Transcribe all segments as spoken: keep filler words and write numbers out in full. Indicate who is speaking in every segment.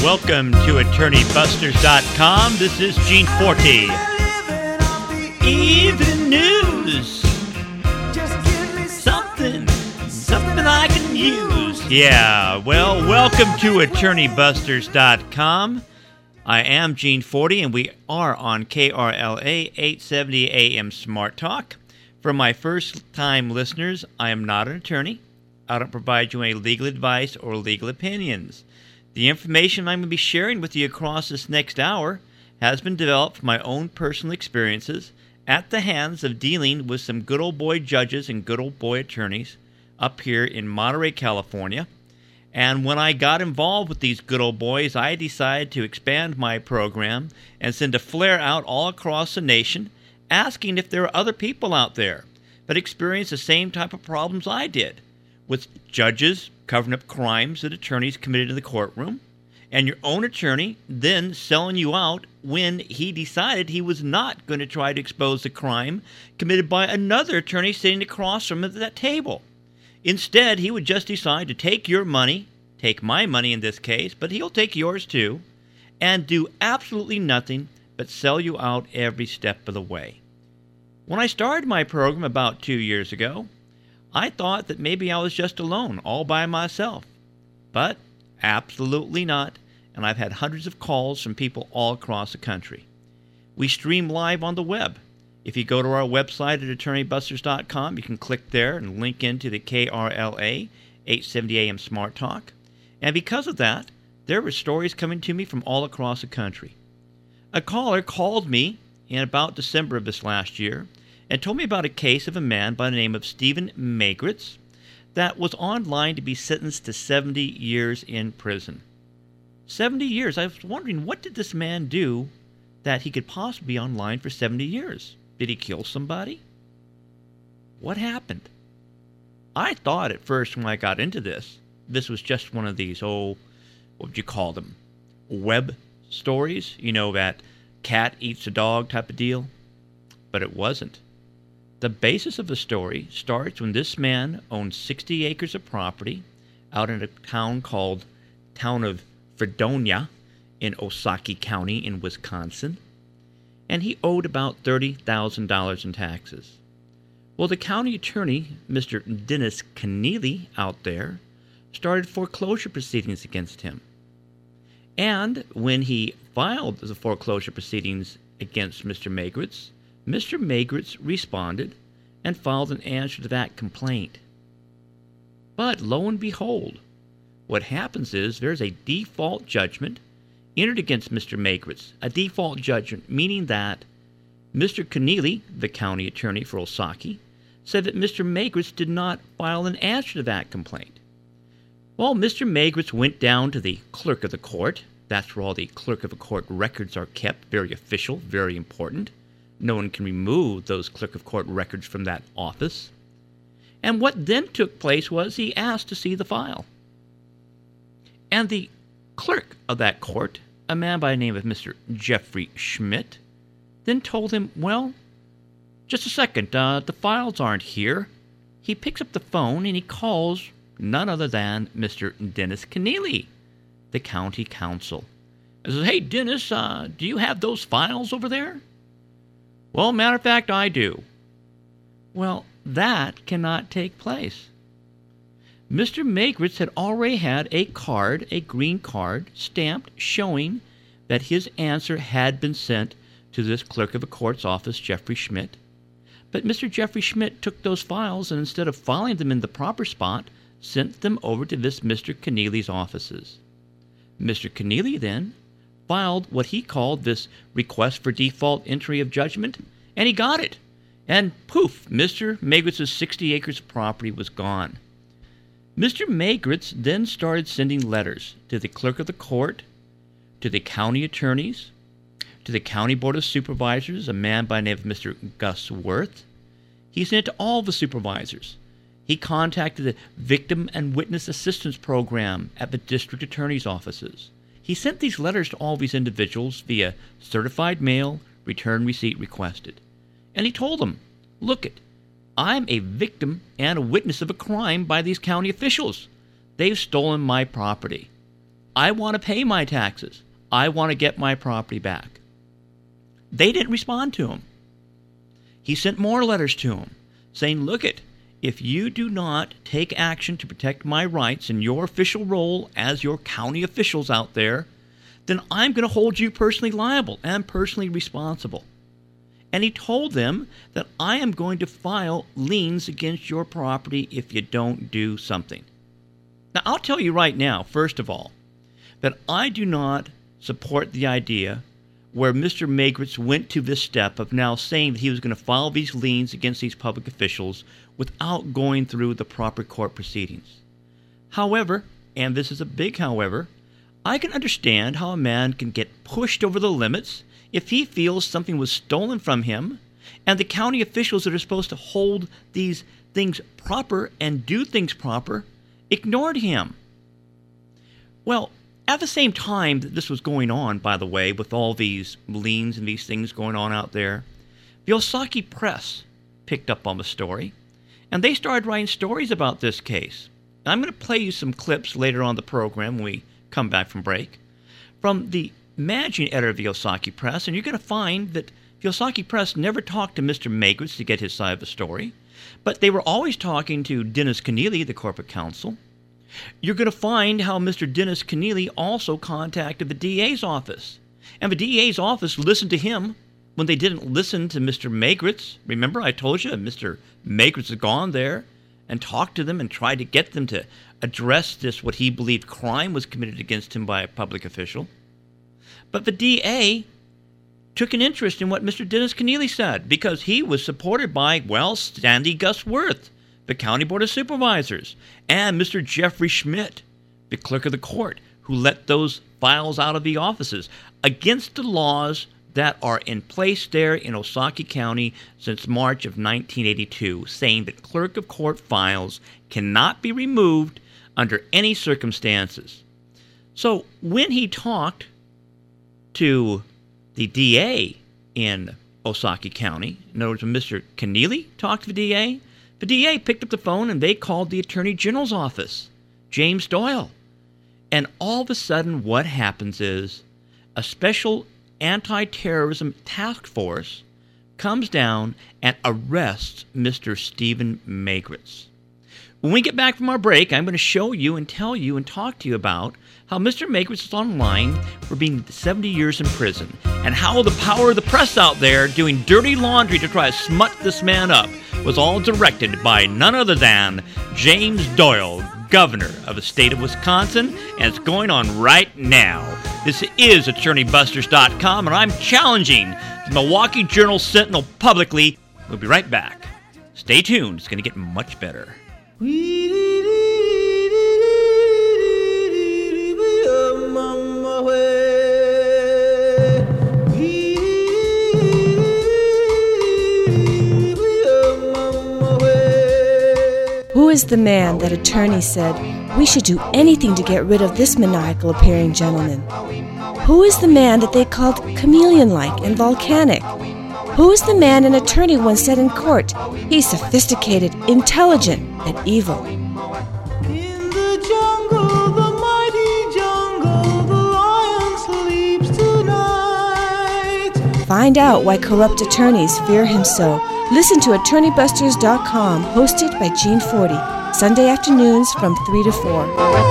Speaker 1: Welcome to Attorney Busters dot com. This is Gene Forte. Evening news. Something, something I can use. Yeah, well, welcome to Attorney Busters dot com. I am Gene Forte, and we are on K R L A eight seventy A M Smart Talk. For my first-time listeners, I am not an attorney. I don't provide you any legal advice or legal opinions. The information I'm going to be sharing with you across this next hour has been developed from my own personal experiences at the hands of dealing with some good old boy judges and good old boy attorneys up here in Monterey, California. And when I got involved with these good old boys, I decided to expand my program and send a flare out all across the nation, asking if there are other people out there that experience the same type of problems I did, with judges covering up crimes that attorneys committed in the courtroom, and your own attorney then selling you out when he decided he was not going to try to expose the crime committed by another attorney sitting across from him at that table. Instead, he would just decide to take your money, take my money in this case, but he'll take yours too, and do absolutely nothing but sell you out every step of the way. When I started my program about two years ago, I thought that maybe I was just alone, all by myself. But absolutely not, and I've had hundreds of calls from people all across the country. We stream live on the web. If you go to our website at Attorney Busters dot com, you can click there and link into the K R L A eight seventy A M Smart Talk. And because of that, there were stories coming to me from all across the country. A caller called me in about December of this last year and told me about a case of a man by the name of Stephen Magritz that was on line to be sentenced to seventy years in prison. seventy years. I was wondering, what did this man do that he could possibly be on line for seventy years? Did he kill somebody? What happened? I thought at first when I got into this, this was just one of these, oh, what would you call them? Web stories? You know, that cat eats a dog type of deal? But it wasn't. The basis of the story starts when this man owned sixty acres of property out in a town called Town of Fredonia in Osakie County in Wisconsin, and he owed about thirty thousand dollars in taxes. Well, the county attorney, Mister Dennis Keneally, out there, started foreclosure proceedings against him. And when he filed the foreclosure proceedings against Mister Magritz, Mister Magritz responded and filed an answer to that complaint. But lo and behold, what happens is there's a default judgment entered against Mister Magritz, a default judgment meaning that Mister Keneally, the county attorney for Osakie, said that Mister Magritz did not file an answer to that complaint. Well, Mister Magritz went down to the clerk of the court. That's where all the clerk of the court records are kept, very official, very important. No one can remove those clerk of court records from that office. And what then took place was he asked to see the file. And the clerk of that court, a man by the name of Mister Jeffrey Schmidt, then told him, well, just a second, uh, the files aren't here. He picks up the phone and he calls none other than Mister Dennis Keneally, the county counsel. He says, hey, Dennis, uh, do you have those files over there? Well, matter of fact, I do. Well, that cannot take place. Mister Magritz had already had a card, a green card, stamped showing that his answer had been sent to this clerk of the court's office, Jeffrey Schmidt. But Mister Jeffrey Schmidt took those files and instead of filing them in the proper spot, sent them over to this Mister Keneally's offices. Mister Keneally then filed what he called this request for default entry of judgment, and he got it. And poof, Mister Magritz's sixty acres of property was gone. Mister Magritz then started sending letters to the clerk of the court, to the county attorneys, to the county board of supervisors, a man by the name of Mister Gus Worth. He sent it to all the supervisors. He contacted the Victim and Witness Assistance Program at the district attorney's offices. He sent these letters to all these individuals via certified mail, return receipt requested. And he told them, look it, I'm a victim and a witness of a crime by these county officials. They've stolen my property. I want to pay my taxes. I want to get my property back. They didn't respond to him. He sent more letters to him saying, look it, if you do not take action to protect my rights in your official role as your county officials out there, then I'm going to hold you personally liable and personally responsible. And he told them that I am going to file liens against your property if you don't do something. Now, I'll tell you right now, first of all, that I do not support the idea where Mister Magritz went to this step of now saying that he was going to file these liens against these public officials without going through the proper court proceedings. However, and this is a big however, I can understand how a man can get pushed over the limits if he feels something was stolen from him and the county officials that are supposed to hold these things proper and do things proper ignored him. Well, at the same time that this was going on, by the way, with all these liens and these things going on out there, the Ozaukee Press picked up on the story, and they started writing stories about this case. And I'm going to play you some clips later on in the program when we come back from break from the managing editor of the Ozaukee Press, and you're going to find that the Ozaukee Press never talked to Mister Magritz to get his side of the story, but they were always talking to Dennis Kenneally, the corporate counsel. You're going to find how Mister Dennis Kenneally also contacted the D A's office. And the D A's office listened to him when they didn't listen to Mister Magritz. Remember, I told you Mister Magritz had gone there and talked to them and tried to get them to address this, what he believed crime was committed against him by a public official. But the D A took an interest in what Mister Dennis Kenneally said because he was supported by, well, Sandy Gus Worth, the County Board of Supervisors, and Mister Jeffrey Schmidt, the clerk of the court, who let those files out of the offices against the laws that are in place there in Ozaukee County since March of nineteen eighty-two, saying that clerk of court files cannot be removed under any circumstances. So when he talked to the D A in Ozaukee County, in other words, when Mister Kenneally talked to the D A, the D A picked up the phone and they called the Attorney General's office, James Doyle. And all of a sudden what happens is a special anti-terrorism task force comes down and arrests Mister Stephen Magritz. When we get back from our break, I'm going to show you and tell you and talk to you about how Mister Magritz is online for being seventy years in prison and how the power of the press out there doing dirty laundry to try to smut this man up was all directed by none other than James Doyle, governor of the state of Wisconsin, and it's going on right now. This is Attorney Busters dot com, and I'm challenging the Milwaukee Journal-Sentinel publicly. We'll be right back. Stay tuned. It's going to get much better.
Speaker 2: Who is the man that attorney said, we should do anything to get rid of this maniacal-appearing gentleman? Who is the man that they called chameleon-like and volcanic? Who is the man an attorney once said in court, he's sophisticated, intelligent, and evil?
Speaker 3: In the jungle, the mighty jungle, the lion sleeps tonight.
Speaker 2: Find out why corrupt attorneys fear him so. Listen to Attorney Busters dot com, hosted by Gene Forty, Sunday afternoons from three to four.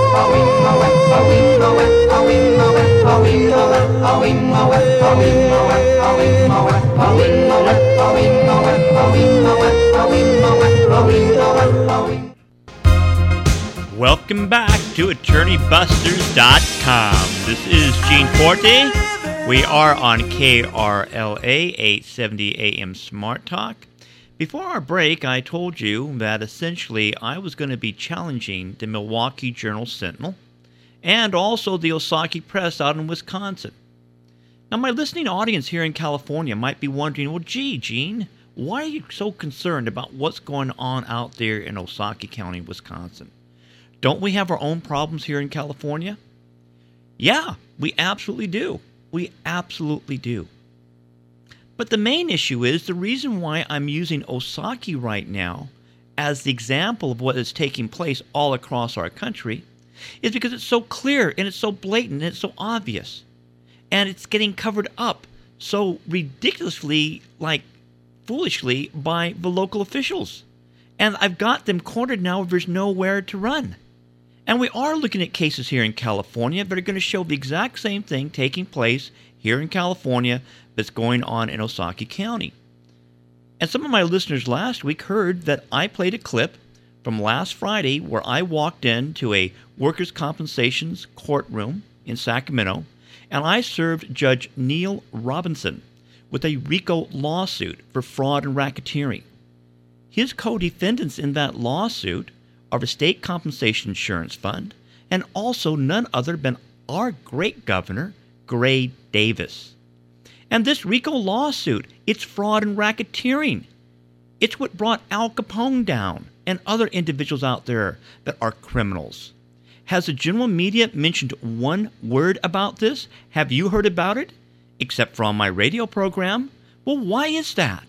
Speaker 1: Welcome back to Attorney Busters dot com. This is Gene Forte. We are on K R L A eight seventy A M Smart Talk. Before our break, I told you that essentially I was going to be challenging the Milwaukee Journal-Sentinel and also the Ozaukee Press out in Wisconsin. Now, my listening audience here in California might be wondering, well, gee, Gene, why are you so concerned about what's going on out there in Ozaukee County, Wisconsin? Don't we have our own problems here in California? Yeah, we absolutely do. We absolutely do. But the main issue is the reason why I'm using Ozaukee right now as the example of what is taking place all across our country is because it's so clear and it's so blatant and it's so obvious. And it's getting covered up so ridiculously, like foolishly, by the local officials. And I've got them cornered now where there's nowhere to run. And we are looking at cases here in California that are going to show the exact same thing taking place here in California that's going on in Osakie County. And some of my listeners last week heard that I played a clip from last Friday where I walked into a workers' compensation courtroom in Sacramento, and I served Judge Neil Robinson with a RICO lawsuit for fraud and racketeering. His co-defendants in that lawsuit are the State Compensation Insurance Fund and also none other than our great governor, Gray Davis. And this RICO lawsuit, it's fraud and racketeering. It's what brought Al Capone down and other individuals out there that are criminals. Has the general media mentioned one word about this? Have you heard about it? Except for on my radio program? Well, why is that?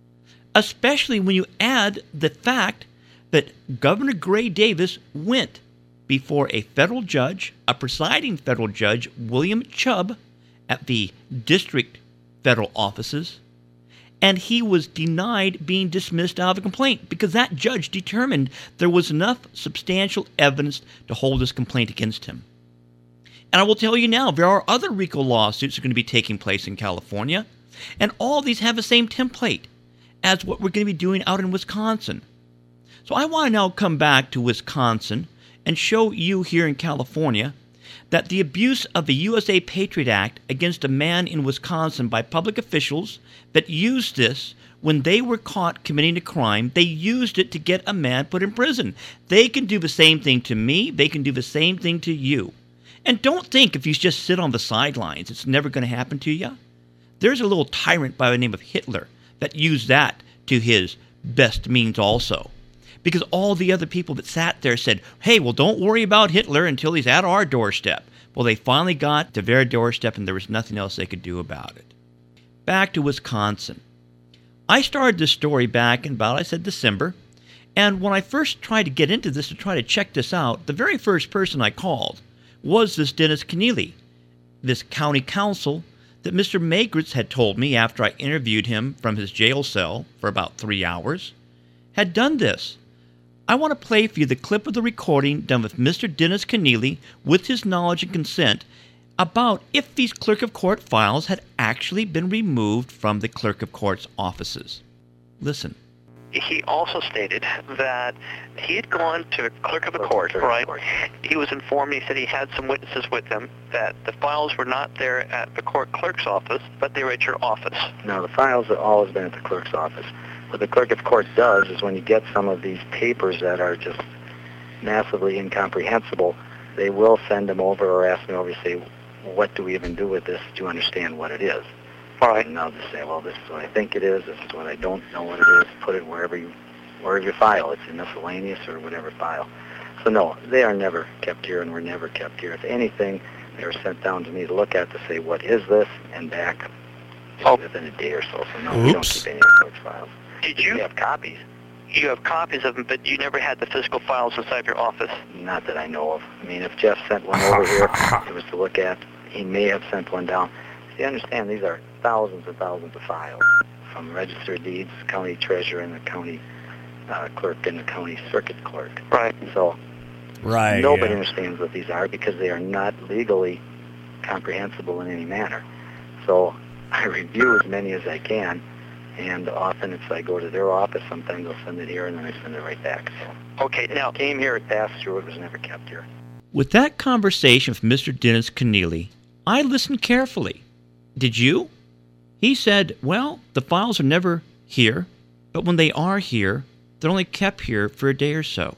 Speaker 1: Especially when you add the fact that Governor Gray Davis went before a federal judge, a presiding federal judge, William Chubb, at the district federal offices, and he was denied being dismissed out of the complaint because that judge determined there was enough substantial evidence to hold this complaint against him. And I will tell you now, there are other RICO lawsuits that are going to be taking place in California, and all these have the same template as what we're going to be doing out in Wisconsin. So I want to now come back to Wisconsin and show you here in California that the abuse of the U S A Patriot Act against a man in Wisconsin by public officials that used this when they were caught committing a crime, they used it to get a man put in prison. They can do the same thing to me. They can do the same thing to you. And don't think if you just sit on the sidelines, it's never going to happen to you. There's a little tyrant by the name of Hitler that used that to his best means also. Because all the other people that sat there said, hey, well, don't worry about Hitler until he's at our doorstep. Well, they finally got to their doorstep and there was nothing else they could do about it. Back to Wisconsin. I started this story back in about, I said, December. And when I first tried to get into this to try to check this out, the very first person I called was this Dennis Keneally, this county council that Mister Magritz had told me after I interviewed him from his jail cell for about three hours, had done this. I want to play for you the clip of the recording done with Mister Dennis Keneally with his knowledge and consent about if these clerk of court files had actually been removed from the clerk of court's offices. Listen.
Speaker 4: He also stated that he had gone to the clerk of the court, right? He was informed, he said he had some witnesses with him, that the files were not there at the court clerk's office, but they were at your office.
Speaker 5: No, the files have always been at the clerk's office. What the clerk of court does is when you get some of these papers that are just massively incomprehensible, they will send them over or ask me over to say, what do we even do with this to understand what it is?
Speaker 4: All right.
Speaker 5: And I'll just say, well, this is what I think it is, this is what I don't know what it is, put it wherever you, wherever you file. It's in miscellaneous or whatever file. So no, they are never kept here and were never kept here. If anything, they were sent down to me to look at to say, what is this, and back
Speaker 4: oh.
Speaker 5: within a day or so. So no,
Speaker 6: Oops.
Speaker 5: we don't keep any of those files.
Speaker 4: Did you?
Speaker 5: We have copies.
Speaker 4: You have copies of them, but you never had the physical files inside your office.
Speaker 5: Not that I know of. I mean, if Jeff sent one over here, it was to look at. He may have sent one down. You understand, these are thousands and thousands of files from registered deeds, county treasurer, and the county uh, clerk, and the county circuit clerk.
Speaker 4: Right.
Speaker 5: So
Speaker 6: Right.
Speaker 5: nobody
Speaker 6: yeah.
Speaker 5: understands what these are because they are not legally comprehensible in any manner. So I review as many as I can, and often if I go to their office, sometimes they'll send it here, and then I send it right back. So
Speaker 4: Okay, now,
Speaker 5: it came here, it passed through, it was never kept here.
Speaker 1: With that conversation with Mister Dennis Keneally, I listened carefully. Did you? He said, well, the files are never here, but when they are here, they're only kept here for a day or so.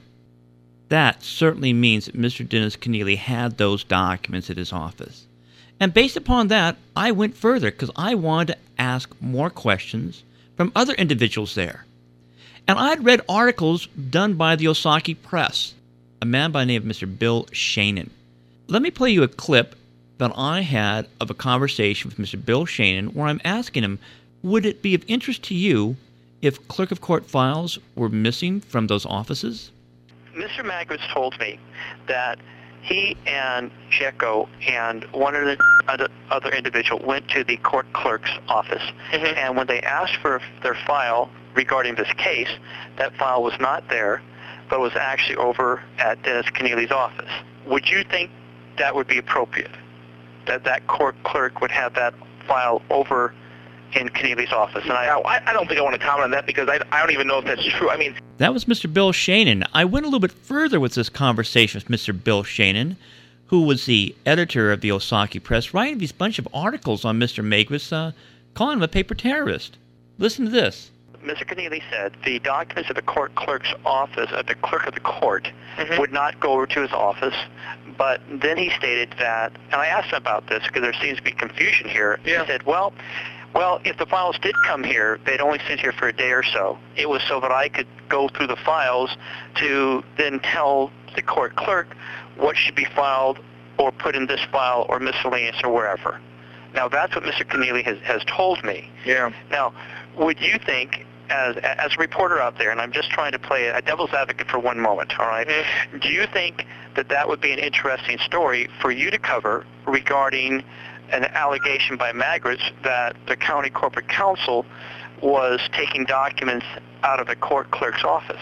Speaker 1: That certainly means that Mister Dennis Keneally had those documents at his office. And based upon that, I went further because I wanted to ask more questions from other individuals there. And I'd read articles done by the Osakie Press, a man by the name of Mister Bill Shannon. Let me play you a clip that I had of a conversation with Mister Bill Shannon where I'm asking him, would it be of interest to you if clerk of court files were missing from those offices?
Speaker 4: Mister Magritz told me that he and Jekko and one other, other, other individual went to the court clerk's office.
Speaker 6: Mhm.
Speaker 4: And when they asked for their file regarding this case, that file was not there, but was actually over at Dennis Keneally's office. Would you think that would be appropriate, that that court clerk would have that file over in Keneally's office? And I,
Speaker 6: Now, I, I don't think I want to comment on that because I, I don't even know if that's true. I mean,
Speaker 1: That was Mister Bill Shanin. I went a little bit further with this conversation with Mister Bill Shanin, who was the editor of the Osaki Press, writing these bunch of articles on Mister Magritz, uh, calling him a paper terrorist. Listen to this.
Speaker 4: Mister Keneally said the documents of the court clerk's office, of the clerk of the court,
Speaker 6: Mhm.
Speaker 4: would not go over to his office. But then he stated that, and I asked him about this because there seems to be confusion here.
Speaker 6: Yeah.
Speaker 4: He said, well, well, if the files did come here, they'd only sit here for a day or so. It was so that I could go through the files to then tell the court clerk what should be filed or put in this file or miscellaneous or wherever. Now, that's what Mister Keneally has, has told me.
Speaker 6: yeah.
Speaker 4: Now, would you think, as as a reporter out there, and I'm just trying to play a devil's advocate for one moment, all right?
Speaker 6: Mhm.
Speaker 4: Do you think that that would be an interesting story for you to cover regarding an allegation by Magritz that the county corporate counsel was taking documents out of the court clerk's office?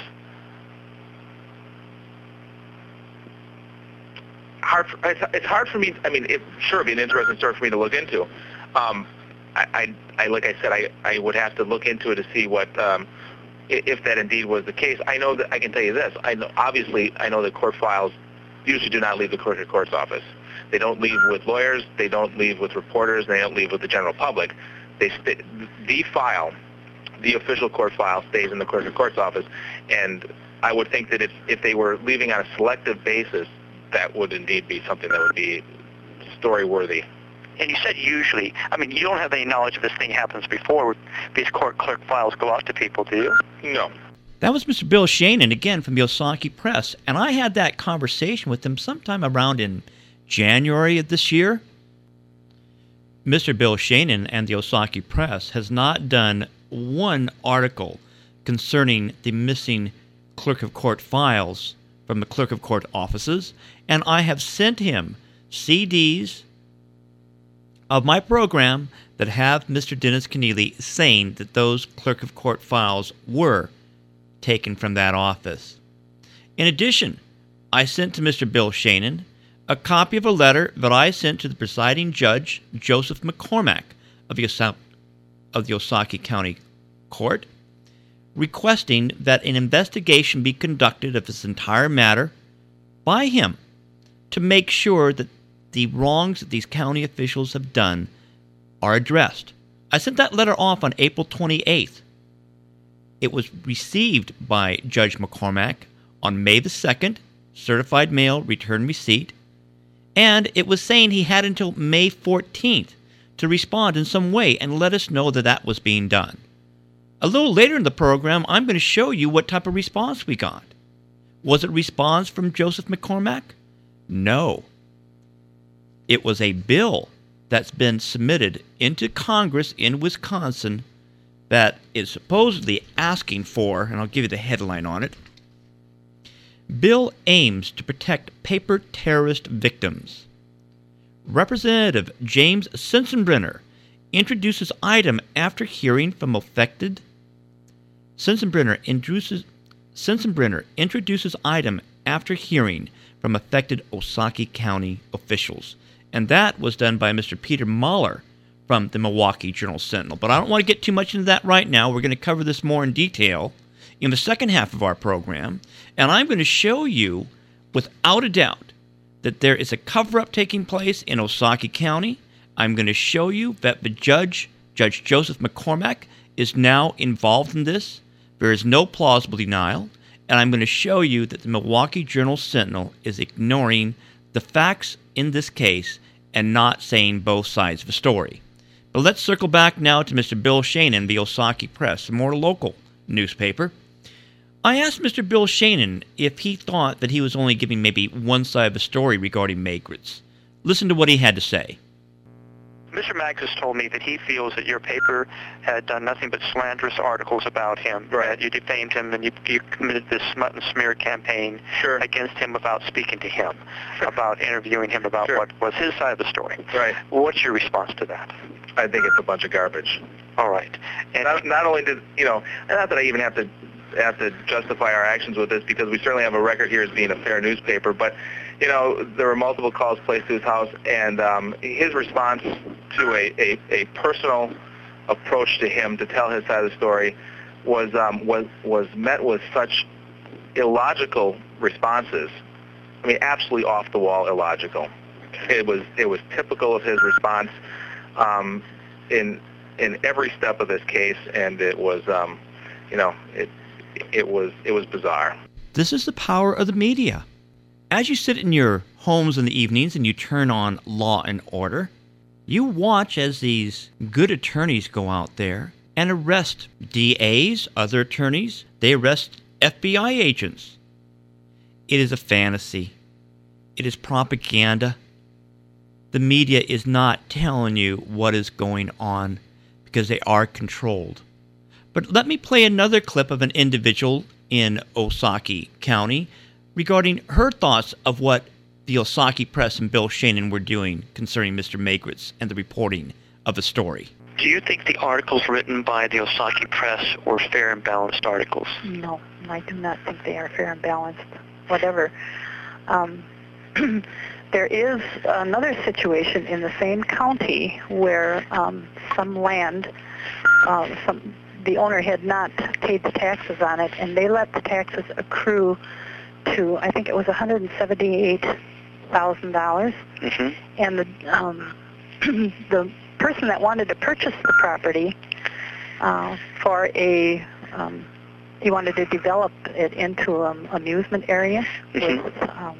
Speaker 6: Hard. For, it's, it's hard for me. I mean, it sure it'd be an interesting story for me to look into. Um, I, I, I, like I said, I, I would have to look into it to see what, um, i- if that indeed was the case. I know that I can tell you this. I know, obviously, I know that court files usually do not leave the clerk of court's office. They don't leave with lawyers. They don't leave with reporters. They don't leave with the general public. They st- the file, the official court file, stays in the clerk of court's office. And I would think that if if they were leaving on a selective basis, that would indeed be something that would be story-worthy.
Speaker 4: And you said usually. I mean, you don't have any knowledge if this thing happens before these court clerk files go out to people, do you?
Speaker 6: No.
Speaker 1: That was Mister Bill Shanin, again, from the Osaki Press. And I had that conversation with him sometime around in January of this year. Mister Bill Shanin and the Osaki Press has not done one article concerning the missing clerk of court files from the clerk of court offices. And I have sent him C Ds of my program that have Mister Dennis Keneally saying that those clerk of court files were taken from that office. In addition, I sent to Mister Bill Shanin a copy of a letter that I sent to the presiding judge, Joseph McCormack of the, Osa- of the Osaki County Court, requesting that an investigation be conducted of this entire matter by him to make sure that the wrongs that these county officials have done are addressed. I sent that letter off on April twenty-eighth. It was received by Judge McCormack on May the second, certified mail, return receipt, and it was saying he had until May fourteenth to respond in some way and let us know that that was being done. A little later in the program, I'm going to show you what type of response we got. Was it a response from Joseph McCormack? No. It was a bill that's been submitted into Congress in Wisconsin that is supposedly asking for, and I'll give you the headline on it, Bill aims to protect paper terrorist victims. Representative James Sensenbrenner introduces item after hearing from affected. Sensenbrenner introduces, Sensenbrenner introduces item after hearing from affected Osaki County officials. And that was done by Mister Peter Mahler from the Milwaukee Journal-Sentinel. But I don't want to get too much into that right now. We're going to cover this more in detail in the second half of our program. And I'm going to show you, without a doubt, that there is a cover-up taking place in Osaki County. I'm going to show you that the judge, Judge Joseph McCormack, is now involved in this. There is no plausible denial. And I'm going to show you that the Milwaukee Journal-Sentinel is ignoring the facts in this case and not saying both sides of the story. But let's circle back now to Mister Bill Shanin, the Osaki Press, a more local newspaper. I asked Mister Bill Shanin if he thought that he was only giving maybe one side of the story regarding Magritz. Listen to what he had to say.
Speaker 4: Mister Magnus told me that he feels that your paper had done nothing but slanderous articles about him.
Speaker 6: Right.
Speaker 4: That you defamed him and you, you committed this smut and smear campaign
Speaker 6: Sure.
Speaker 4: against him without speaking to him, about interviewing him about
Speaker 6: Sure.
Speaker 4: what was his side of the story.
Speaker 6: Right.
Speaker 4: What's your response to that?
Speaker 6: I think it's a bunch of garbage.
Speaker 4: All right. And
Speaker 6: Not, not only did, you know, not that I even have to have to justify our actions with this, because we certainly have a record here as being a fair newspaper, but, you know, there were multiple calls placed to his house, and um, his response to a, a, a personal approach to him to tell his side of the story was um, was was met with such illogical responses. I mean, absolutely off the wall illogical. It was it was typical of his response um, in in every step of this case, and it was um, you know it it was it was bizarre.
Speaker 1: This is the power of the media. As you sit in your homes in the evenings and you turn on Law and Order, you watch as these good attorneys go out there and arrest D As, other attorneys. They arrest F B I agents. It is a fantasy. It is propaganda. The media is not telling you what is going on because they are controlled. But let me play another clip of an individual in Osakie County regarding her thoughts of what the Osakie Press and Bill Shannon were doing concerning Mister Magritz and the reporting of the story.
Speaker 4: do you think the articles written by the Osakie Press were fair and balanced articles?
Speaker 7: No, I do not think they are fair and balanced, whatever. Um, there is another situation in the same county where um, some land, uh, some, the owner had not paid the taxes on it, and they let the taxes accrue to, I think it was one hundred seventy-eight thousand dollars.
Speaker 4: Mm-hmm.
Speaker 7: And the, um, the person that wanted to purchase the property uh, for a, um, he wanted to develop it into an amusement area
Speaker 4: Mhm.
Speaker 7: with um,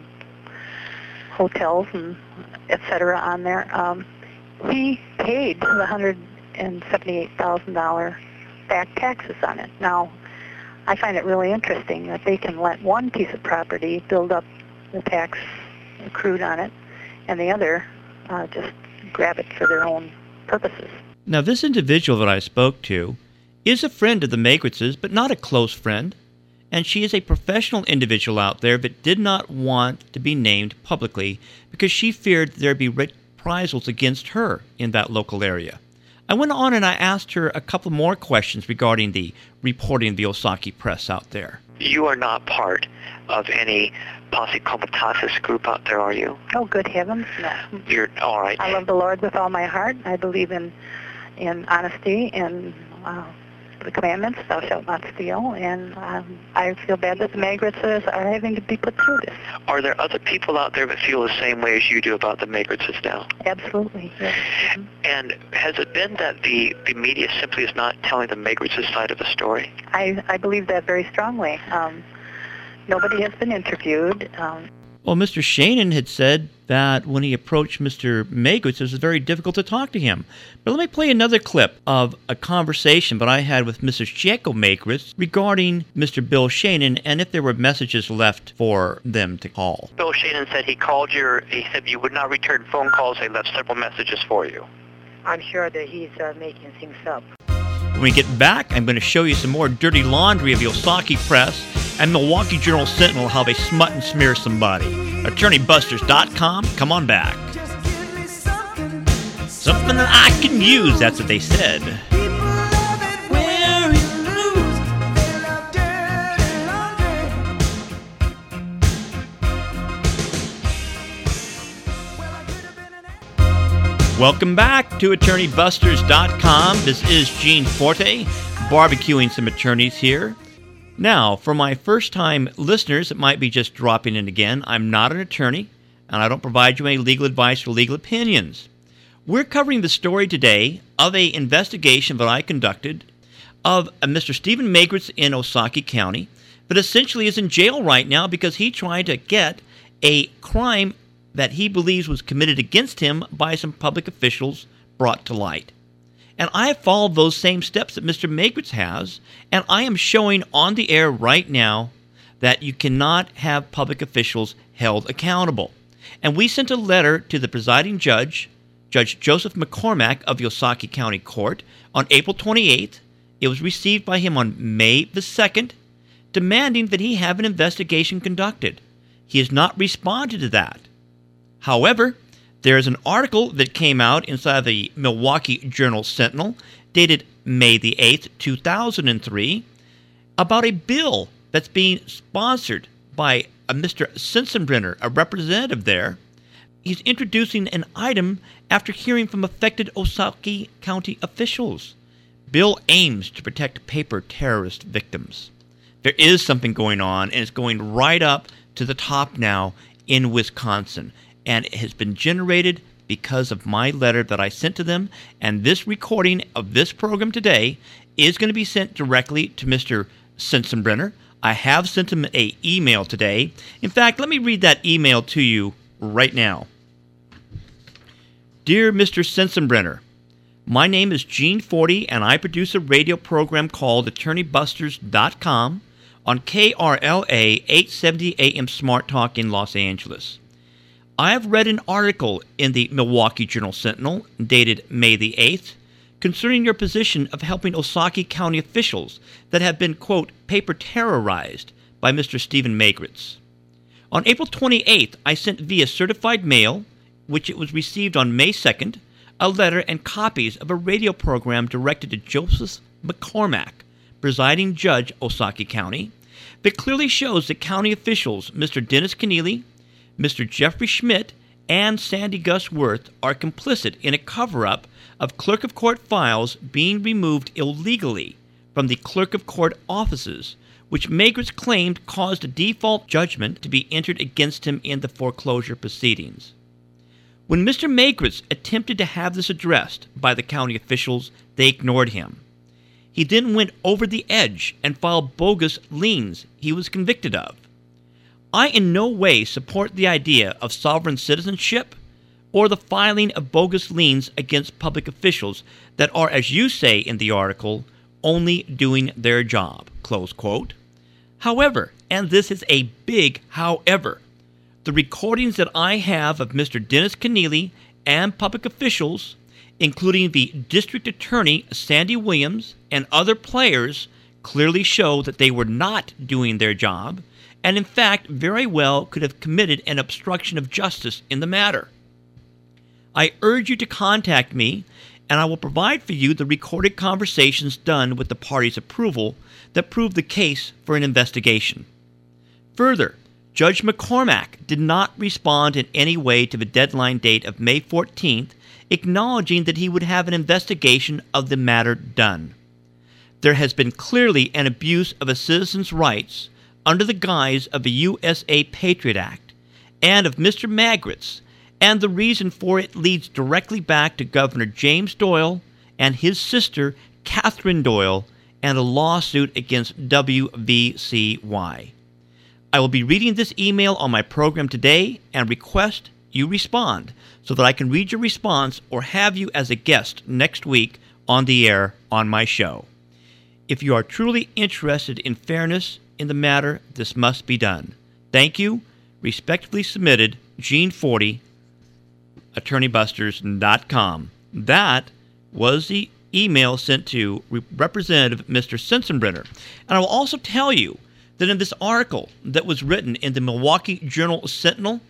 Speaker 7: hotels and et cetera on there. Um, he paid the one hundred seventy-eight thousand dollars back taxes on it. Now, I find it really interesting that they can let one piece of property build up the tax accrued on it, and the other uh, just grab it for their own purposes.
Speaker 1: Now, this individual that I spoke to is a friend of the Magritzes, but not a close friend, and she is a professional individual out there but did not want to be named publicly because she feared there'd be reprisals against her in that local area. I went on and I asked her a couple more questions regarding the reporting of the Osakie Press out there.
Speaker 4: You are not part of any Posse Comitatus group out there, are you?
Speaker 7: Oh, good heavens, no.
Speaker 4: You're all right.
Speaker 7: I love the Lord with all my heart. I believe in in honesty and uh, the commandments, thou shalt not steal, and um, I feel bad that the Magritzes are having to be put through this.
Speaker 4: Are there other people out there that feel the same way as you do about the Magritzes now?
Speaker 7: Absolutely, yes. Mhm.
Speaker 4: And has it been that the, the media simply is not telling the Magritzes side of the story?
Speaker 7: I, I believe that very strongly. Um, nobody has been interviewed. Um,
Speaker 1: Well, Mister Shannon had said that when he approached Mister Magritz, it was very difficult to talk to him. But let me play another clip of a conversation that I had with Missus Jacob Magritz regarding Mister Bill Shannon and if there were messages left for them to call.
Speaker 4: Bill Shannon said he called your, he said you would not return phone calls. They left several messages for you.
Speaker 8: I'm sure that he's uh, making things up.
Speaker 1: When we get back, I'm going to show you some more dirty laundry of the Osakie Press and Milwaukee Journal Sentinel, how they smut and smear somebody. Attorney Busters dot com, come on back. Something that I can use, that's what they said. Welcome back to Attorney Busters dot com. This is Gene Forte, barbecuing some attorneys here. Now, for my first-time listeners that might be just dropping in again, I'm not an attorney, and I don't provide you any legal advice or legal opinions. We're covering the story today of an investigation that I conducted of a Mister Stephen Magritz in Osakie County that essentially is in jail right now because he tried to get a crime that he believes was committed against him by some public officials brought to light. And I have followed those same steps that Mister Magritz has, and I am showing on the air right now that you cannot have public officials held accountable. And we sent a letter to the presiding judge, Judge Joseph McCormack of the Osage County Court on April twenty-eighth. It was received by him on May the second, demanding that he have an investigation conducted. He has not responded to that. However, there is an article that came out inside the Milwaukee Journal-Sentinel, dated May the eighth, two thousand three, about a bill that's being sponsored by a Mister Sensenbrenner, a representative there. He's introducing an item after hearing from affected Osage County officials. Bill aims to protect paper terrorist victims. There is something going on, and it's going right up to the top now in Wisconsin, and it has been generated because of my letter that I sent to them, and this recording of this program today is going to be sent directly to Mister Sensenbrenner. I have sent him an email today. In fact, let me read that email to you right now. Dear Mister Sensenbrenner, my name is Gene Forty, and I produce a radio program called Attorney Busters dot com on K R L A eight seventy A M Smart Talk in Los Angeles. I have read an article in the Milwaukee Journal-Sentinel, dated May the eighth, concerning your position of helping Osage County officials that have been, quote, paper terrorized by Mister Stephen Magritz. On April twenty-eighth, I sent via certified mail, which it was received on May second, a letter and copies of a radio program directed to Joseph McCormack, presiding judge, Osage County, that clearly shows that county officials Mister Dennis Keneally, Mister Jeffrey Schmidt, and Sandy Gus Worth are complicit in a cover-up of clerk of court files being removed illegally from the clerk of court offices, which Magritz claimed caused a default judgment to be entered against him in the foreclosure proceedings. When Mister Magritz attempted to have this addressed by the county officials, they ignored him. He then went over the edge and filed bogus liens he was convicted of. I in no way support the idea of sovereign citizenship or the filing of bogus liens against public officials that are, as you say in the article, only doing their job, close quote. However, and this is a big however, the recordings that I have of Mister Dennis Keneally and public officials, including the district attorney Sandy Williams and other players, clearly show that they were not doing their job, and in fact very well could have committed an obstruction of justice in the matter. I urge you to contact me, and I will provide for you the recorded conversations done with the parties' approval that prove the case for an investigation. Further, Judge McCormack did not respond in any way to the deadline date of May fourteenth, acknowledging that he would have an investigation of the matter done. There has been clearly an abuse of a citizen's rights under the guise of the U S A Patriot Act and of Mister Magritz, and the reason for it leads directly back to Governor James Doyle and his sister Catherine Doyle and a lawsuit against W V C Y. I will be reading this email on my program today and request you respond so that I can read your response or have you as a guest next week on the air on my show. If you are truly interested in fairness in the matter, this must be done. Thank you. Respectfully submitted, Gene Forty, Attorney Busters dot com. That was the email sent to Representative Mister Sensenbrenner. And I will also tell you that in this article that was written in the Milwaukee Journal-Sentinel,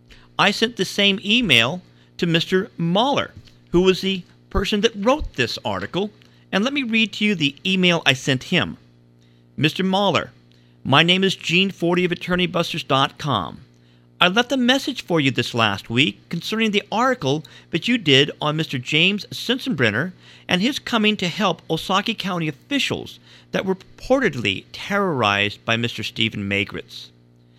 Speaker 1: I sent the same email to Mister Mahler, who was the person that wrote this article. And let me read to you the email I sent him. Mister Mahler, my name is Gene Forty of Attorney Busters dot com. I left a message for you this last week concerning the article that you did on Mister James Sensenbrenner and his coming to help Osage County officials that were purportedly terrorized by Mister Stephen Magritz.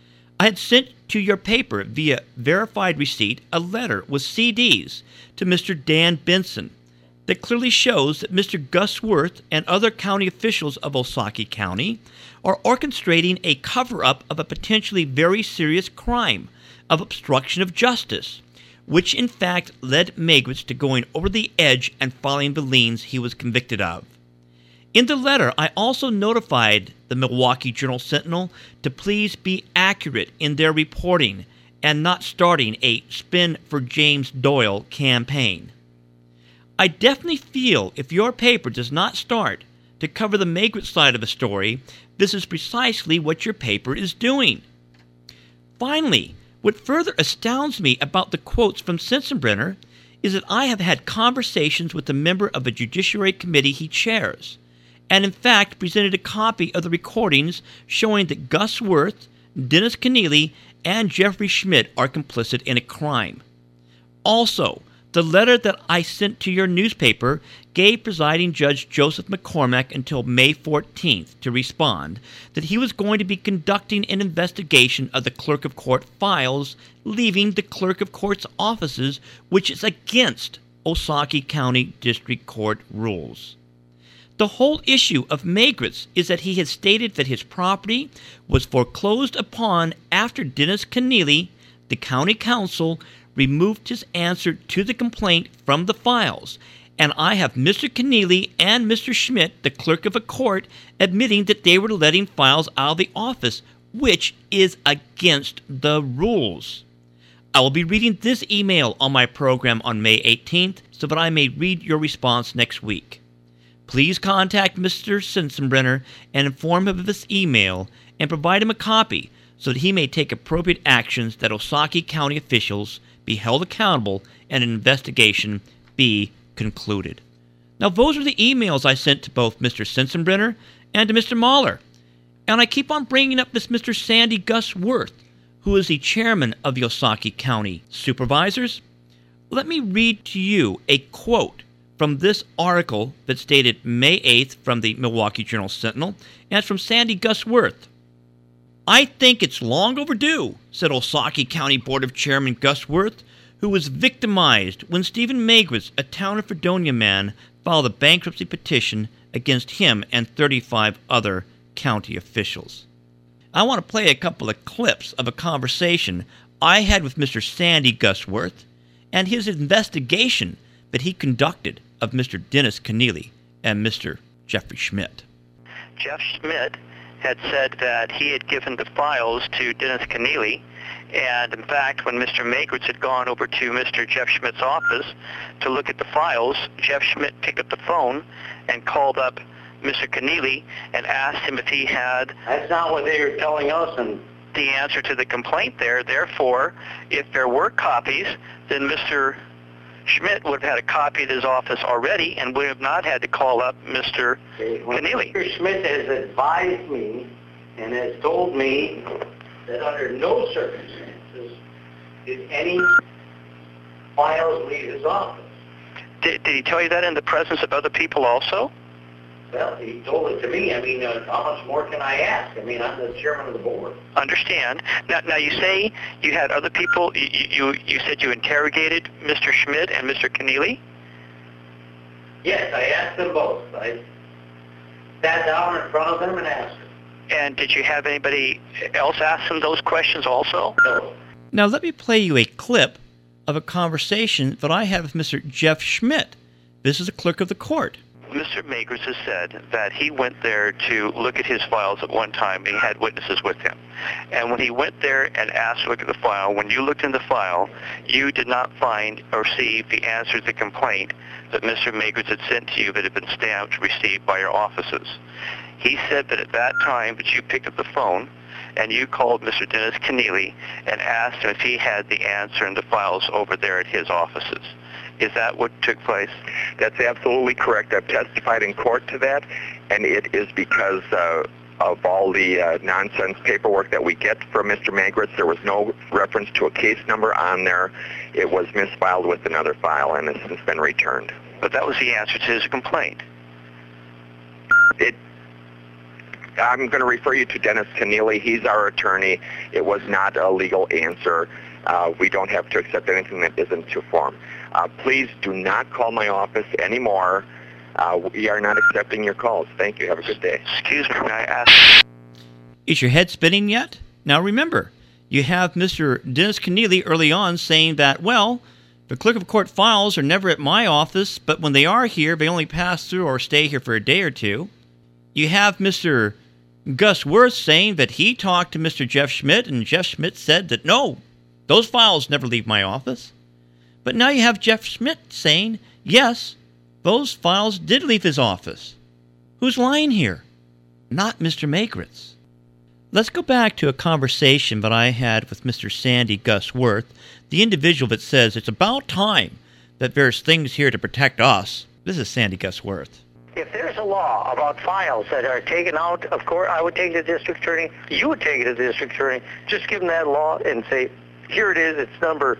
Speaker 1: I had sent to your paper via verified receipt a letter with C Ds to Mister Dan Benson that clearly shows that Mister Gus Worth and other county officials of Osage County are orchestrating a cover-up of a potentially very serious crime of obstruction of justice, which in fact led Magritz to going over the edge and filing the liens he was convicted of. In the letter, I also notified the Milwaukee Journal-Sentinel to please be accurate in their reporting and not starting a spin for James Doyle campaign. I definitely feel if your paper does not start to cover the Maigret side of a story, this is precisely what your paper is doing. Finally, what further astounds me about the quotes from Sensenbrenner is that I have had conversations with a member of a judiciary committee he chairs, and in fact presented a copy of the recordings showing that Gus Wirth, Dennis Keneally, and Jeffrey Schmidt are complicit in a crime. Also, the letter that I sent to your newspaper gave presiding Judge Joseph McCormack until May fourteenth to respond that he was going to be conducting an investigation of the clerk of court files, leaving the clerk of court's offices, which is against Osakie County District Court rules. The whole issue of Maigret's is that he has stated that his property was foreclosed upon after Dennis Keneally, the county counsel, removed his answer to the complaint from the files, and I have Mister Keneally and Mister Schmidt, the clerk of a court, admitting that they were letting files out of the office, which is against the rules. I will be reading this email on my program on May eighteenth so that I may read your response next week. Please contact Mister Sensenbrenner and inform him of this email and provide him a copy so that he may take appropriate actions, that Osakie County officials be held accountable and an investigation be concluded. Now, those are the emails I sent to both Mister Sensenbrenner and to Mister Mahler. And I keep on bringing up this Mister Sandy Gus Wirth, who is the chairman of the Osakie County Supervisors. Let me read to you a quote from this article that's dated May eighth from the Milwaukee Journal Sentinel, and it's from Sandy Gus Wirth. I think it's long overdue, said Osakie County Board of Chairman Gus Wirth, who was victimized when Stephen Maigret, a town of Fredonia man, filed a bankruptcy petition against him and thirty-five other county officials. I want to play a couple of clips of a conversation I had with Mister Sandy Gus Wirth and his investigation that he conducted of Mister Dennis Keneally and Mister Jeffrey Schmidt.
Speaker 4: Jeff Schmidt had said that he had given the files to Dennis Keneally, and in fact, when Mister Maigret had gone over to Mister Jeff Schmidt's office to look at the files, Jeff Schmidt picked up the phone and called up Mister Keneally and asked him if he had...
Speaker 5: That's not what they were telling us, and
Speaker 4: the answer to the complaint there. Therefore, if there were copies, then Mister Schmidt would have had a copy at his office already and would have not had to call up Mister Keneally.
Speaker 5: Mister Schmidt has advised me and has told me that under no circumstances did any files leave his office.
Speaker 4: Did, did he tell you that in the presence of other people also?
Speaker 5: Well, he told it to me. I mean, uh, how much more can I ask? I mean, I'm the chairman of the board.
Speaker 4: Understand. Now, now you say you had other people. You, you, you said you interrogated Mister Schmidt and Mister Keneally?
Speaker 5: Yes, I asked them both. I sat down in front of them and asked them.
Speaker 4: And did you have anybody else ask them those questions also?
Speaker 5: No.
Speaker 1: Now, let me play you a clip of a conversation that I had with Mister Jeff Schmidt. This is a clerk of the court.
Speaker 4: Mister Maigret has said that he went there to look at his files at one time, and he had witnesses with him. And when he went there and asked to look at the file, when you looked in the file, you did not find or receive the answer to the complaint that Mister Maigret had sent to you that had been stamped received by your offices. He said that at that time that you picked up the phone and you called Mister Dennis Keneally and asked him if he had the answer in the files over there at his offices. Is that what took place?
Speaker 9: That's absolutely correct. I've testified in court to that, and it is because uh, of all the uh, nonsense paperwork that we get from Mister Maigret. There was no reference to a case number on there. It was misfiled with another file and has since been returned.
Speaker 4: But that was the answer to his complaint.
Speaker 9: It, I'm going to refer you to Dennis Keneally. He's our attorney. It was not a legal answer. Uh, we don't have to accept anything that isn't to form. Uh, please do not call my office anymore. Uh, we are not accepting your calls. Thank you. Have a good day.
Speaker 4: Excuse me, may I ask?
Speaker 1: Is your head spinning yet? Now remember, you have Mister Dennis Keneally early on saying that, well, the clerk of court files are never at my office, but when they are here, they only pass through or stay here for a day or two. You have Mister Gus Wirth saying that he talked to Mister Jeff Schmidt, and Jeff Schmidt said that, no, those files never leave my office. But now you have Jeff Schmidt saying, yes, those files did leave his office. Who's lying here? Not Mister Magritz. Let's go back to a conversation that I had with Mister Sandy Gus Worth, the individual that says it's about time that there's things here to protect us. This is Sandy Gus Worth.
Speaker 5: If there's a law about files that are taken out of court, I would take it to the district attorney. You would take it to the district attorney. Just give them that law and say, here it is. It's number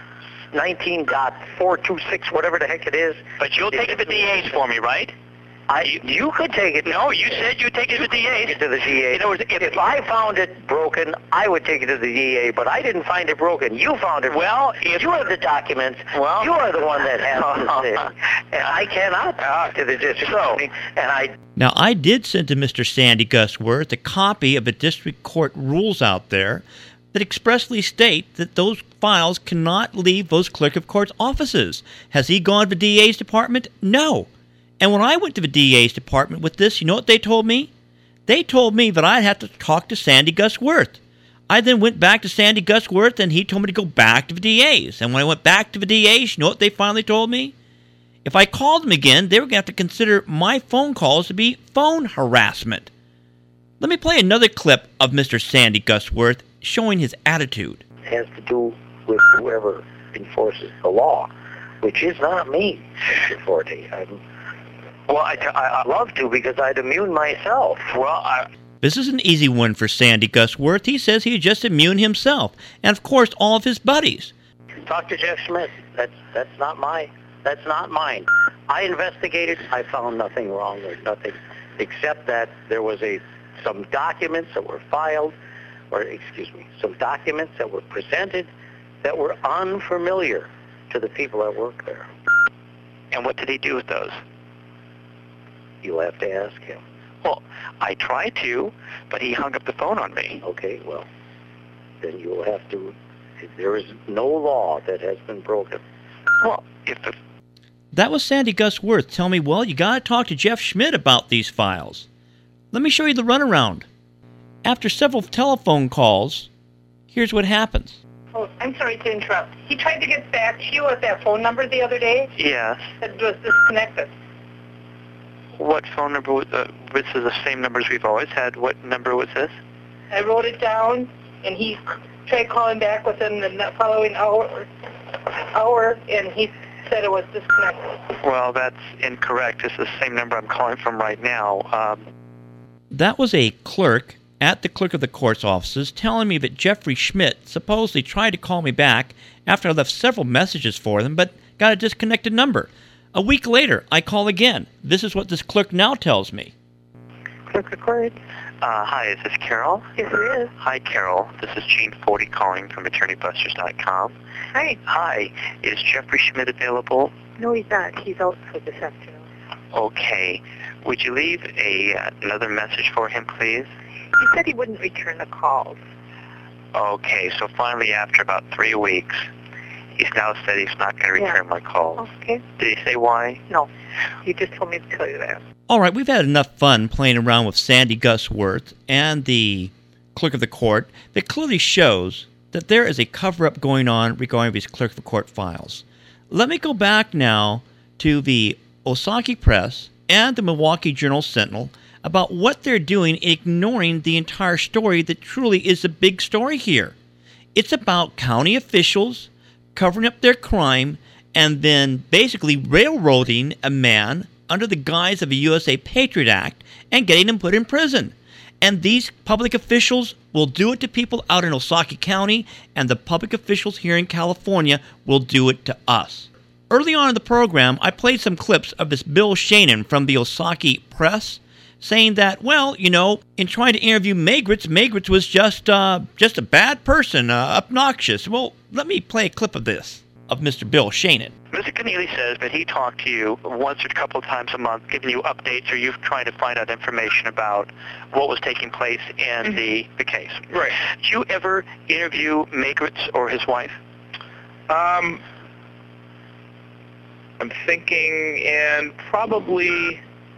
Speaker 5: nineteen point four two six, whatever the heck it is.
Speaker 4: But you'll take it to the D A's for me, right?
Speaker 5: I, you could take it.
Speaker 4: No, you said you'd take it to the D A's.
Speaker 5: Take it to the D A.
Speaker 4: In other words, if,
Speaker 5: if I found it broken, I would take it to the D A, but I didn't find it broken. You found it.
Speaker 4: Well, if
Speaker 5: you have the documents,
Speaker 4: well,
Speaker 5: you are the one that has the thing. And I cannot talk to the district attorney, and I...
Speaker 1: Now, I did send to Mister Sandy Gus Worth a copy of the district court rules out there that expressly state that those files cannot leave those clerk of court's offices. Has he gone to the D A's department? No. And when I went to the D A's department with this, you know what they told me? They told me that I'd have to talk to Sandy Gus Worth. I then went back to Sandy Gus Worth, and he told me to go back to the D A's. And when I went back to the D A's, you know what they finally told me? If I called them again, they were going to have to consider my phone calls to be phone harassment. Let me play another clip of Mister Sandy Gus Worth showing his attitude.
Speaker 5: It has to do with whoever enforces the law, which is not me, Mister Forte. I'm... Well, I, I, I love to because I'd immune myself. Well, I...
Speaker 1: This is an easy one for Sandy Gus Worth. He says he just immune himself, and of course all of his buddies.
Speaker 5: Talk to Jeff Schmidt. That's that's not my. That's not mine. I investigated. I found nothing wrong or nothing, except that there was a some documents that were filed, or excuse me, some documents that were presented that were unfamiliar to the people that work there.
Speaker 4: And what did he do with those?
Speaker 5: You'll have to ask him.
Speaker 4: Well, I tried to, but he hung up the phone on me.
Speaker 5: Okay, well, then you'll have to... There is no law that has been broken.
Speaker 4: Well, if the...
Speaker 1: That was Sandy Gus Worth telling me, well, you got to talk to Jeff Schmidt about these files. Let me show you the runaround. After several telephone calls, here's what happens.
Speaker 8: Oh, I'm sorry to interrupt. He tried to get back to you with that phone number the other day?
Speaker 4: Yes.
Speaker 8: That was disconnected.
Speaker 4: What phone number was uh, this? Is the same numbers we've always had. What number was this?
Speaker 8: I wrote it down, and he tried calling back within the following hour, hour, and he said it was disconnected.
Speaker 4: Well, that's incorrect. It's the same number I'm calling from right now. Um,
Speaker 1: that was a clerk at the clerk of the court's offices telling me that Jeffrey Schmidt supposedly tried to call me back after I left several messages for them, but got a disconnected number. A week later, I call again. This is what this clerk now tells me.
Speaker 8: Clerk of court.
Speaker 4: Uh, hi, is this Carol?
Speaker 8: Yes, it is.
Speaker 4: Hi, Carol. This is Gene Forty calling from attorney busters dot com.
Speaker 8: Hi.
Speaker 4: Hi. Is Jeffrey Schmidt available?
Speaker 8: No, he's not. He's out for this afternoon.
Speaker 4: Okay. Would you leave a uh, another message for him, please?
Speaker 8: He said he wouldn't return the calls.
Speaker 4: Okay, so finally after about three weeks, he's now said he's not going to return
Speaker 8: Yeah.
Speaker 4: my calls.
Speaker 8: Okay.
Speaker 4: Did he say why?
Speaker 8: No. He just told me to tell you that.
Speaker 1: All right, we've had enough fun playing around with Sandy Gus Worth and the clerk of the court that clearly shows that there is a cover-up going on regarding these clerk of the court files. Let me go back now to the Osakie Press and the Milwaukee Journal-Sentinel about what they're doing, ignoring the entire story that truly is the big story here. It's about county officials covering up their crime and then basically railroading a man under the guise of a U S A Patriot Act and getting him put in prison. And these public officials will do it to people out in Osakie County, and the public officials here in California will do it to us. Early on in the program, I played some clips of this Bill Shannon from the Osakie Press saying that, well, you know, in trying to interview Magritz, Magritz was just uh, just a bad person, uh, obnoxious. Well, let me play a clip of this, of Mister Bill Shannon.
Speaker 4: Mister Keneally says that he talked to you once or a couple of times a month, giving you updates, or you trying to find out information about what was taking place in mm-hmm. the, the case.
Speaker 6: Right.
Speaker 4: Did you ever interview Magritz or his wife?
Speaker 6: Um, I'm thinking, and probably,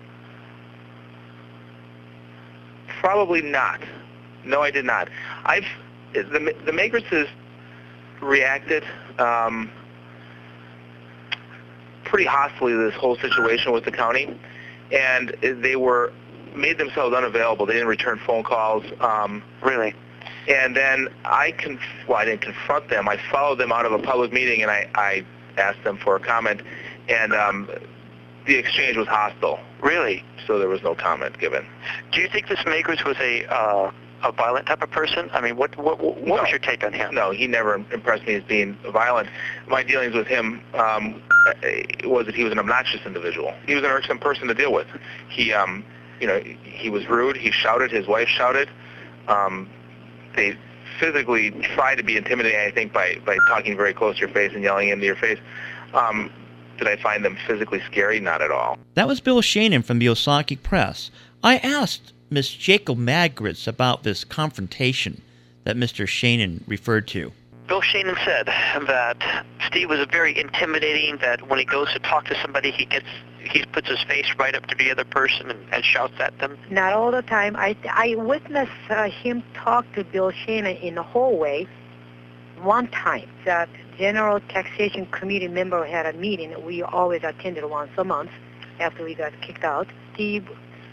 Speaker 6: probably not. No, I did not. I've the the Magritzes reacted. Um, pretty hostile to this whole situation with the county, and they were made themselves unavailable. They didn't return phone calls. Um,
Speaker 4: Really?
Speaker 6: And then I, conf- well, I didn't confront them. I followed them out of a public meeting, and I, I asked them for a comment, and um, the exchange was hostile.
Speaker 4: Really?
Speaker 6: So there was no comment given.
Speaker 4: Do you think this Magers was a uh, a violent type of person? I mean, what what what
Speaker 6: No.
Speaker 4: was your take on him?
Speaker 6: No, he never impressed me as being violent. My dealings with him um, was that he was an obnoxious individual. He was an irksome person to deal with. He, um, you know, he was rude. He shouted. His wife shouted. Um, they physically tried to be intimidating, I think, by, by talking very close to your face and yelling into your face. Um, did I find them physically scary? Not at all.
Speaker 1: That was Bill Shannon from the Osakie Press. I asked Miss Jacob Magritz about this confrontation that Mister Shannon referred to.
Speaker 4: Bill Shannon said that Steve was very intimidating, that when he goes to talk to somebody, he gets he puts his face right up to the other person and, and shouts at them.
Speaker 10: Not all the time. I, I witnessed uh, him talk to Bill Shannon in the hallway one time. That General Taxation Committee member had a meeting. We always attended once a month after we got kicked out. Steve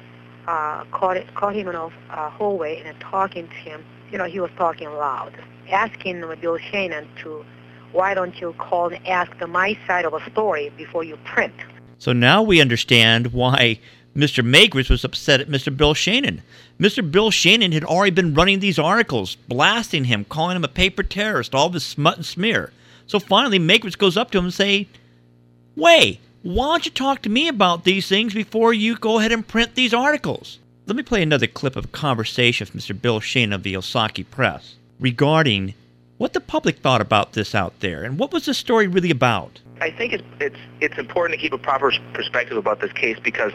Speaker 10: uh, caught, it, caught him in a uh, hallway and talking to him. You know, he was talking loud, asking Bill Shannon to, why don't you call and ask the my side of a story before you print?
Speaker 1: So now we understand why Mister Magritz was upset at Mister Bill Shannon. Mister Bill Shannon had already been running these articles, blasting him, calling him a paper terrorist, all this smut and smear. So finally, Magritz goes up to him and say, "Wait, why don't you talk to me about these things before you go ahead and print these articles?" Let me play another clip of a conversation with Mister Bill Shannon of the Osakie Press regarding what the public thought about this out there and what was the story really about.
Speaker 6: I think it's it's it's important to keep a proper perspective about this case because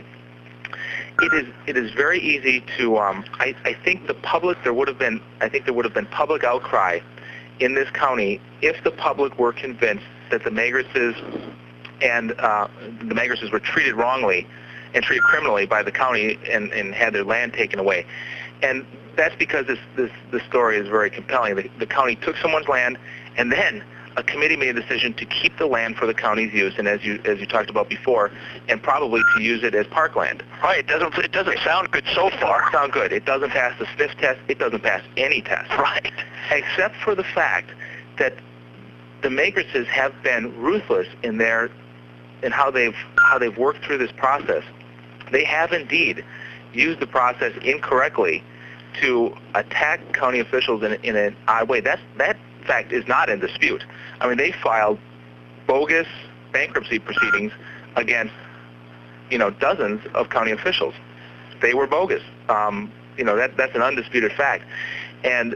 Speaker 6: it is it is very easy to um, I, I think the public there would have been I think there would have been public outcry in this county if the public were convinced that the Magritzes and uh, the Magritzes were treated wrongly and treated criminally by the county and, and had their land taken away. And that's because this this, this story is very compelling. The, the county took someone's land and then a committee made a decision to keep the land for the county's use, and as you as you talked about before, and probably to use it as parkland.
Speaker 4: Right. It doesn't it doesn't sound good so far.
Speaker 6: It doesn't sound good. It doesn't pass the sniff test. It doesn't pass any test.
Speaker 4: Right.
Speaker 6: Except for the fact that the Magritzes have been ruthless in their in how they've how they've worked through this process. They have indeed used the process incorrectly to attack county officials in, in an odd way. That's that. fact is not in dispute. I mean, they filed bogus bankruptcy proceedings against, you know, dozens of county officials. They were bogus. Um, you know, that that's an undisputed fact. And,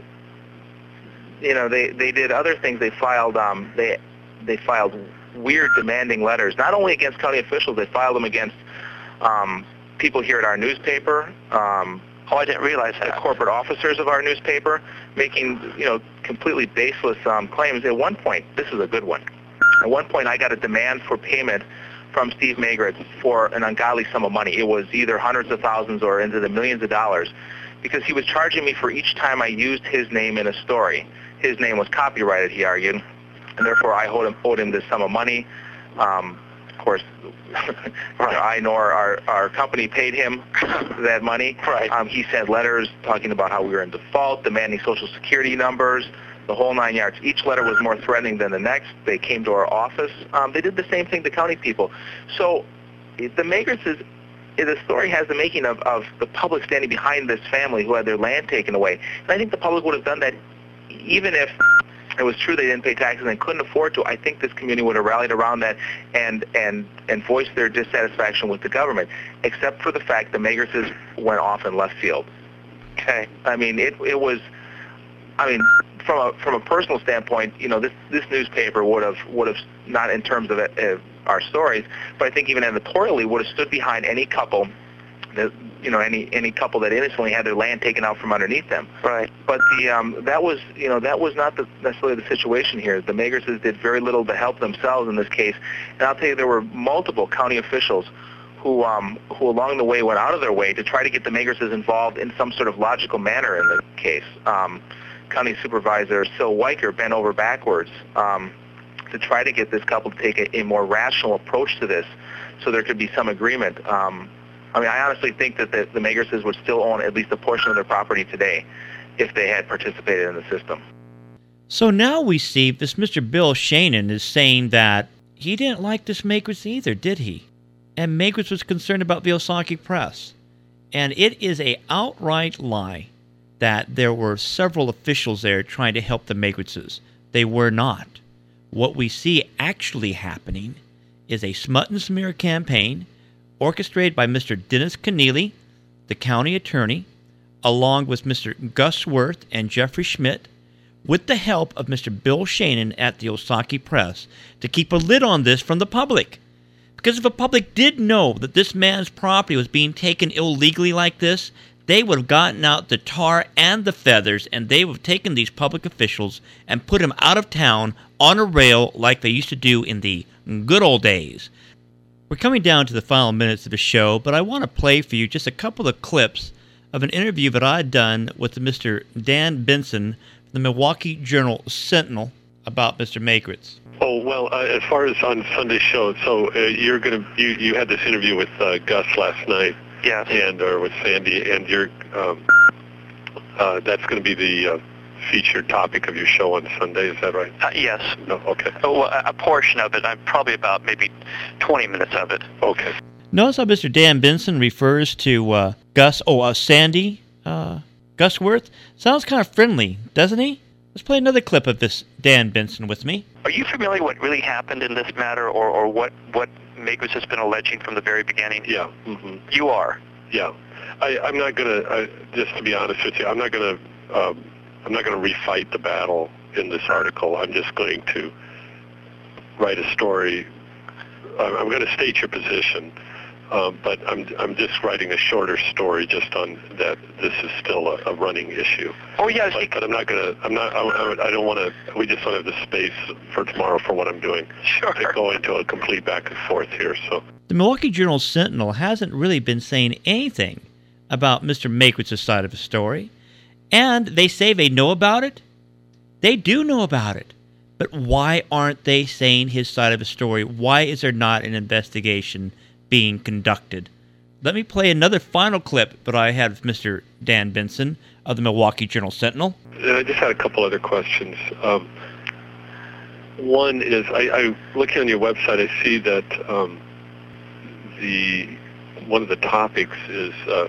Speaker 6: you know, they, they did other things. They filed um, they they filed weird demanding letters, not only against county officials, they filed them against um, people here at our newspaper, um,
Speaker 4: Oh, I didn't realize that.
Speaker 6: the corporate officers of our newspaper, making, you know, completely baseless um, claims. At one point, this is a good one. At one point, I got a demand for payment from Steve Magritz for an ungodly sum of money. It was either hundreds of thousands or into the millions of dollars, because he was charging me for each time I used his name in a story. His name was copyrighted, he argued, and therefore I owed him, owed him this sum of money. Um, of course, neither I nor our, our company paid him that money.
Speaker 4: Right.
Speaker 6: Um, he sent letters talking about how we were in default, demanding Social Security numbers, the whole nine yards. Each letter was more threatening than the next. They came to our office. Um, they did the same thing to county people. So the Magritzes, the story has the making of, of the public standing behind this family who had their land taken away. And I think the public would have done that even if it was true they didn't pay taxes and couldn't afford to. I think this community would have rallied around that and and and voiced their dissatisfaction with the government, except for the fact the Magritzes went off in left field.
Speaker 4: Okay.
Speaker 6: I mean, it it was, I mean, from a from a personal standpoint, you know, this this newspaper would have would have not in terms of it, uh, our stories, but I think even editorially would have stood behind any couple that, you know, any any couple that innocently had their land taken out from underneath them.
Speaker 4: Right.
Speaker 6: But the um, that was, you know, that was not the, necessarily the situation here. The Magritzes did very little to help themselves in this case, and I'll tell you, there were multiple county officials who um, who along the way went out of their way to try to get the Magritzes involved in some sort of logical manner in the case. Um, County Supervisor Sil Weicker bent over backwards. Um, to try to get this couple to take a, a more rational approach to this, so there could be some agreement. Um, I mean, I honestly think that the, the Magerses would still own at least a portion of their property today if they had participated in the system.
Speaker 1: So now we see this Mister Bill Shannon is saying that he didn't like this Magerts either, did he? And Magerts was concerned about the Osakie Press. And it is a outright lie that there were several officials there trying to help the Magertses. They were not. What we see actually happening is a smut and smear campaign orchestrated by Mister Dennis Keneally, the county attorney, along with Mister Gus Wirth and Jeffrey Schmidt, with the help of Mister Bill Shannon at the Osakie Press, to keep a lid on this from the public. Because if the public did know that this man's property was being taken illegally like this, they would have gotten out the tar and the feathers, and they would have taken these public officials and put them out of town on a rail like they used to do in the good old days. We're coming down to the final minutes of the show, but I want to play for you just a couple of clips of an interview that I had done with Mister Dan Benson, the Milwaukee Journal Sentinel, about Mister Magerts.
Speaker 11: Oh, well, uh, as far as on Sunday's show, so uh, you're going to, you, you had this interview with uh, Gus last night.
Speaker 4: Yes.
Speaker 11: And, or with Sandy, and you're, um, uh, that's going to be the uh, featured topic of your show on Sunday, is that right?
Speaker 4: Uh, yes.
Speaker 11: No, okay.
Speaker 4: Oh, well, a portion of it. I'm probably about maybe twenty minutes of it.
Speaker 11: Okay.
Speaker 1: Notice how Mister Dan Benson refers to uh, Gus, oh, uh, Sandy, uh, Gus Wirth. Sounds kind of friendly, doesn't he? Let's play another clip of this Dan Benson with me.
Speaker 4: Are you familiar what really happened in this matter, or, or what, what Magerts has been alleging from the very beginning?
Speaker 11: Yeah. Mm-hmm.
Speaker 4: You are?
Speaker 11: Yeah. I, I'm not going to, just to be honest with you, I'm not going to, um, I'm not going to refight the battle in this article. I'm just going to write a story. I'm, I'm going to state your position. Um, but I'm I'm just writing a shorter story just on that. This is still a, a running issue.
Speaker 4: Oh yeah,
Speaker 11: but, but I'm not gonna. I'm not. I, I, I don't want to. We just don't have the space for tomorrow for what I'm doing.
Speaker 4: Sure.
Speaker 11: To go into a complete back and forth here. So
Speaker 1: the Milwaukee Journal Sentinel hasn't really been saying anything about Mister Magerts' side of the story, and they say they know about it. They do know about it, but why aren't they saying his side of the story? Why is there not an investigation being conducted? Let me play another final clip that I had with Mister Dan Benson of the Milwaukee Journal Sentinel.
Speaker 11: And I just had a couple other questions. Um, one is, I, I looking on your website, I see that um, the one of the topics is uh,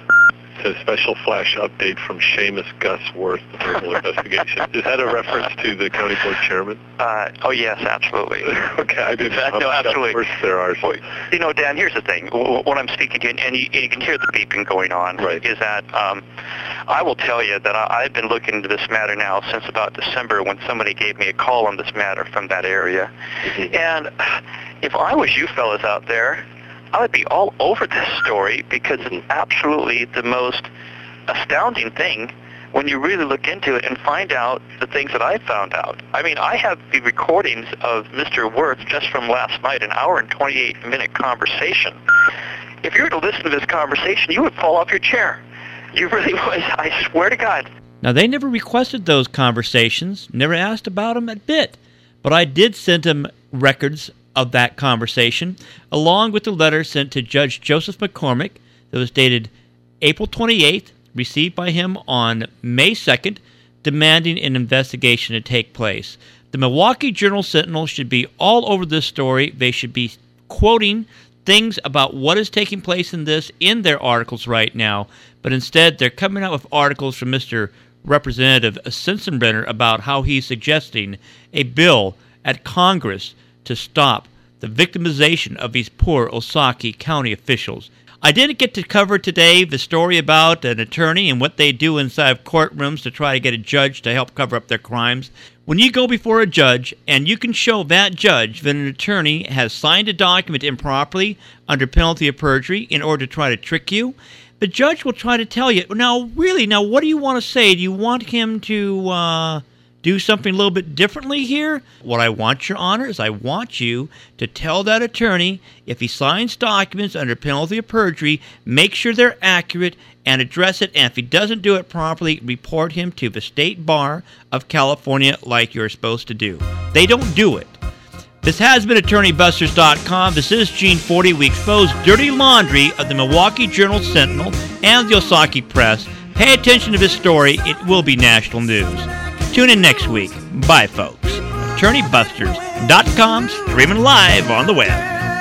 Speaker 11: a special flash update from Seamus Gus Wirth, the verbal investigation. Is that a reference to the county board chairman?
Speaker 4: Uh, oh, yes, absolutely.
Speaker 11: Okay, I didn't know
Speaker 4: no,
Speaker 11: how
Speaker 4: absolutely.
Speaker 11: worse there are. So.
Speaker 4: Well, you know, Dan, here's the thing. When I'm speaking to you, and you, and you can hear the beeping going on,
Speaker 11: right.
Speaker 4: is that um, I will tell you that I, I've been looking into this matter now since about December when somebody gave me a call on this matter from that area. Mm-hmm. And if I was you fellas out there, I would be all over this story because it's absolutely the most astounding thing when you really look into it and find out the things that I found out. I mean, I have the recordings of Mister Wirth just from last night, an hour and twenty-eight minute conversation. If you were to listen to this conversation, you would fall off your chair. You really would, I swear to God.
Speaker 1: Now, they never requested those conversations, never asked about them a bit, but I did send them records of that conversation, along with the letter sent to Judge Joseph McCormick that was dated April twenty-eighth, received by him on May second, demanding an investigation to take place. The Milwaukee Journal Sentinel should be all over this story. They should be quoting things about what is taking place in this in their articles right now, but instead they're coming out with articles from Mister Representative Sensenbrenner about how he's suggesting a bill at Congress to stop the victimization of these poor Osakie County officials. I didn't get to cover today the story about an attorney and what they do inside of courtrooms to try to get a judge to help cover up their crimes. When you go before a judge and you can show that judge that an attorney has signed a document improperly under penalty of perjury in order to try to trick you, the judge will try to tell you, now really, now what do you want to say? Do you want him to uh, do something a little bit differently here? What I want, Your Honor, is I want you to tell that attorney if he signs documents under penalty of perjury, make sure they're accurate and address it, and if he doesn't do it properly, report him to the State Bar of California like you're supposed to do. They don't do it. This has been Attorney Busters dot com. This is Gene Forty. We expose dirty laundry of the Milwaukee Journal-Sentinel and the Osaki Press. Pay attention to this story. It will be national news. Tune in next week. Bye, folks. Attorney Busters dot com, streaming live on the web.